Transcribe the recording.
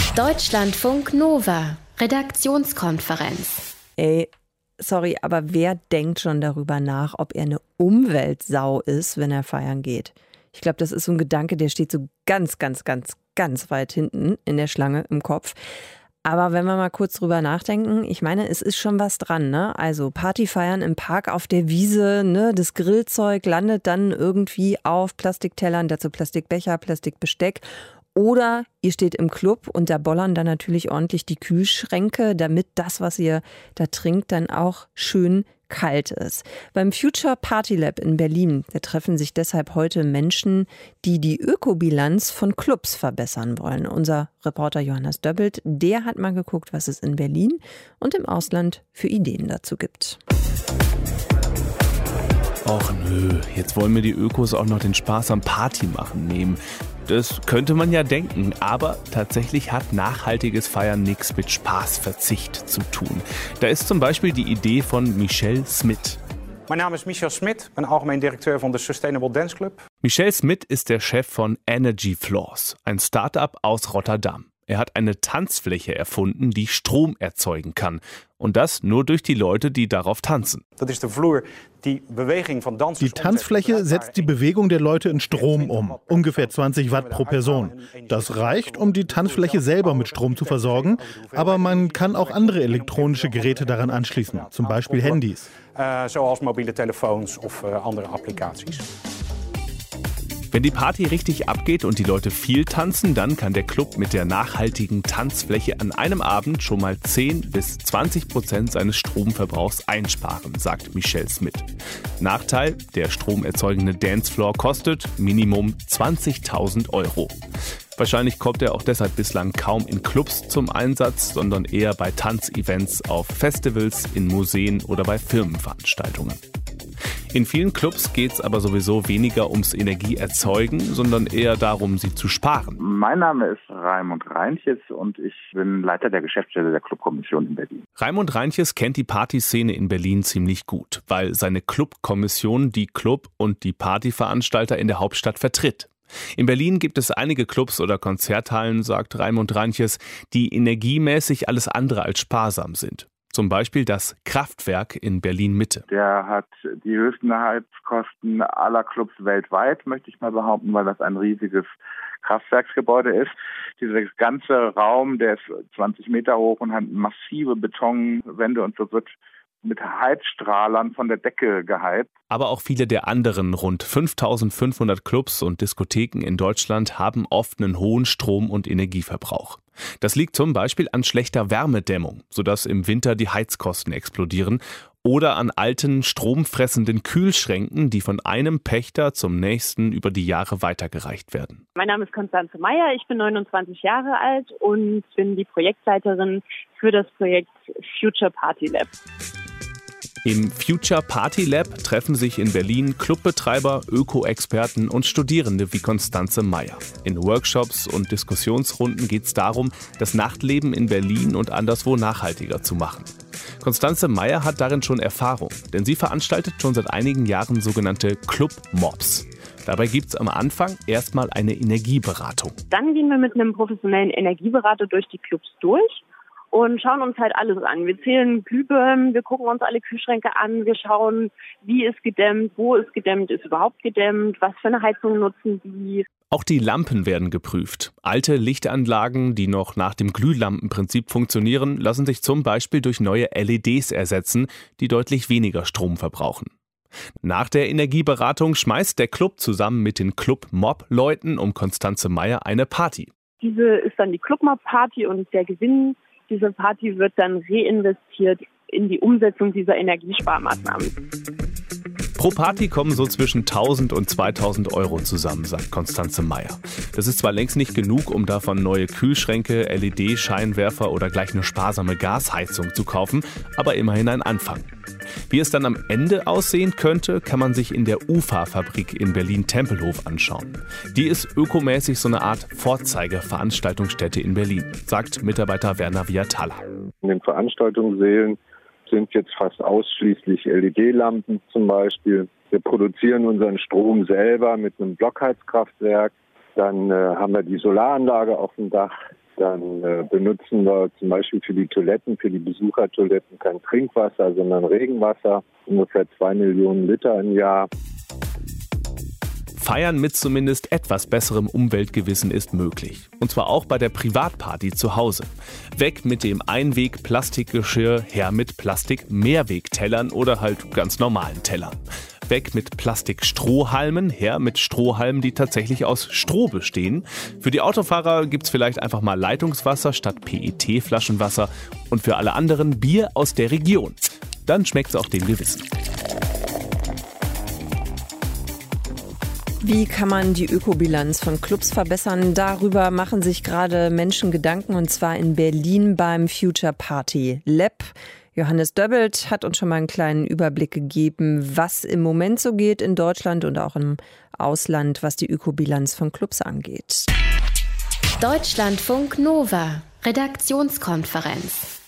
Deutschlandfunk Nova, Redaktionskonferenz. Ey, sorry, aber wer denkt schon darüber nach, ob er eine Umweltsau ist, wenn er feiern geht? Ich glaube, das ist so ein Gedanke, der steht so ganz weit hinten in der Schlange im Kopf. Aber wenn wir mal kurz drüber nachdenken, ich meine, es ist schon was dran, ne? Also Party feiern im Park auf der Wiese, ne? Das Grillzeug landet dann irgendwie auf Plastiktellern, dazu Plastikbecher, Plastikbesteck. Oder ihr steht im Club und da bollern dann natürlich ordentlich die Kühlschränke, damit das, was ihr da trinkt, dann auch schön kalt ist. Beim Future Party Lab in Berlin, da treffen sich deshalb heute Menschen, die die Ökobilanz von Clubs verbessern wollen. Unser Reporter Johannes Döbbelt, der hat mal geguckt, was es in Berlin und im Ausland für Ideen dazu gibt. Och nö, jetzt wollen mir die Ökos auch noch den Spaß am Partymachen nehmen. Das könnte man ja denken, aber tatsächlich hat nachhaltiges Feiern nichts mit Spaßverzicht zu tun. Da ist zum Beispiel die Idee von Michel Smit. Mein Name ist Michel Smit, bin algemeen directeur von der Sustainable Dance Club. Michel Smit ist der Chef von Energy Floors, ein Start-up aus Rotterdam. Er hat eine Tanzfläche erfunden, die Strom erzeugen kann. Und das nur durch die Leute, die darauf tanzen. Das ist der Vloer, die Bewegung von Dansers. Die Tanzfläche setzt die Bewegung der Leute in Strom um. Ungefähr 20 Watt pro Person. Das reicht, um die Tanzfläche selber mit Strom zu versorgen. Aber man kann auch andere elektronische Geräte daran anschließen. Zum Beispiel Handys. Zoals mobiele telefoons of andere Applikaties. Wenn die Party richtig abgeht und die Leute viel tanzen, dann kann der Club mit der nachhaltigen Tanzfläche an einem Abend schon mal 10-20% seines Stromverbrauchs einsparen, sagt Michel Smit. Nachteil, der stromerzeugende Dancefloor kostet Minimum 20.000 €. Wahrscheinlich kommt er auch deshalb bislang kaum in Clubs zum Einsatz, sondern eher bei Tanzevents auf Festivals, in Museen oder bei Firmenveranstaltungen. In vielen Clubs geht es aber sowieso weniger ums Energieerzeugen, sondern eher darum, sie zu sparen. Mein Name ist Raimund Reintjes und ich bin Leiter der Geschäftsstelle der Clubkommission in Berlin. Raimund Reintjes kennt die Partyszene in Berlin ziemlich gut, weil seine Clubkommission die Club- und die Partyveranstalter in der Hauptstadt vertritt. In Berlin gibt es einige Clubs oder Konzerthallen, sagt Raimund Reintjes, die energiemäßig alles andere als sparsam sind. Zum Beispiel das Kraftwerk in Berlin-Mitte. Der hat die höchsten Heizkosten aller Clubs weltweit, möchte ich mal behaupten, weil das ein riesiges Kraftwerksgebäude ist. Dieser ganze Raum, der ist 20 Meter hoch und hat massive Betonwände und so wird mit Heizstrahlern von der Decke geheizt. Aber auch viele der anderen rund 5.500 Clubs und Diskotheken in Deutschland haben oft einen hohen Strom- und Energieverbrauch. Das liegt zum Beispiel an schlechter Wärmedämmung, sodass im Winter die Heizkosten explodieren, oder an alten, stromfressenden Kühlschränken, die von einem Pächter zum nächsten über die Jahre weitergereicht werden. Mein Name ist Konstanze Meyer, ich bin 29 Jahre alt und bin die Projektleiterin für das Projekt Future Party Lab. Im Future Party Lab treffen sich in Berlin Clubbetreiber, Öko-Experten und Studierende wie Konstanze Meyer. In Workshops und Diskussionsrunden geht es darum, das Nachtleben in Berlin und anderswo nachhaltiger zu machen. Konstanze Meyer hat darin schon Erfahrung, denn sie veranstaltet schon seit einigen Jahren sogenannte Club-Mobs. Dabei gibt es am Anfang erstmal eine Energieberatung. Dann gehen wir mit einem professionellen Energieberater durch die Clubs durch und schauen uns halt alles an. Wir zählen Glühbirnen, wir gucken uns alle Kühlschränke an, wir schauen, wie ist gedämmt, wo ist gedämmt, ist überhaupt gedämmt, was für eine Heizung nutzen die. Auch die Lampen werden geprüft. Alte Lichtanlagen, die noch nach dem Glühlampenprinzip funktionieren, lassen sich zum Beispiel durch neue LEDs ersetzen, die deutlich weniger Strom verbrauchen. Nach der Energieberatung schmeißt der Club zusammen mit den Club-Mob-Leuten um Konstanze Meyer eine Party. Diese ist dann die Club-Mob-Party und der Gewinn dieser Party wird dann reinvestiert in die Umsetzung dieser Energiesparmaßnahmen. Pro Party kommen so zwischen 1.000 und 2.000 € zusammen, sagt Konstanze Meyer. Das ist zwar längst nicht genug, um davon neue Kühlschränke, LED-Scheinwerfer oder gleich eine sparsame Gasheizung zu kaufen, aber immerhin ein Anfang. Wie es dann am Ende aussehen könnte, kann man sich in der UFA-Fabrik in Berlin-Tempelhof anschauen. Die ist ökomäßig so eine Art Vorzeigeveranstaltungsstätte in Berlin, sagt Mitarbeiter Werner Viatala. In den Veranstaltungssälen sind jetzt fast ausschließlich LED-Lampen zum Beispiel. Wir produzieren unseren Strom selber mit einem Blockheizkraftwerk. Dann haben wir die Solaranlage auf dem Dach. Dann benutzen wir zum Beispiel für die Toiletten, für die Besuchertoiletten kein Trinkwasser, sondern Regenwasser, ungefähr 2 Millionen Liter im Jahr. Feiern mit zumindest etwas besserem Umweltgewissen ist möglich. Und zwar auch bei der Privatparty zu Hause. Weg mit dem Einweg-Plastikgeschirr, her mit Plastik-Mehrwegtellern oder halt ganz normalen Tellern. Weg mit Plastikstrohhalmen, her mit Strohhalmen, die tatsächlich aus Stroh bestehen. Für die Autofahrer gibt's vielleicht einfach mal Leitungswasser statt PET-Flaschenwasser und für alle anderen Bier aus der Region. Dann schmeckt's auch dem Gewissen. Wie kann man die Ökobilanz von Clubs verbessern? Darüber machen sich gerade Menschen Gedanken, und zwar in Berlin beim Future Party Lab. Johannes Döbbelt hat uns schon mal einen kleinen Überblick gegeben, was im Moment so geht in Deutschland und auch im Ausland, was die Ökobilanz von Clubs angeht. Deutschlandfunk Nova, Redaktionskonferenz.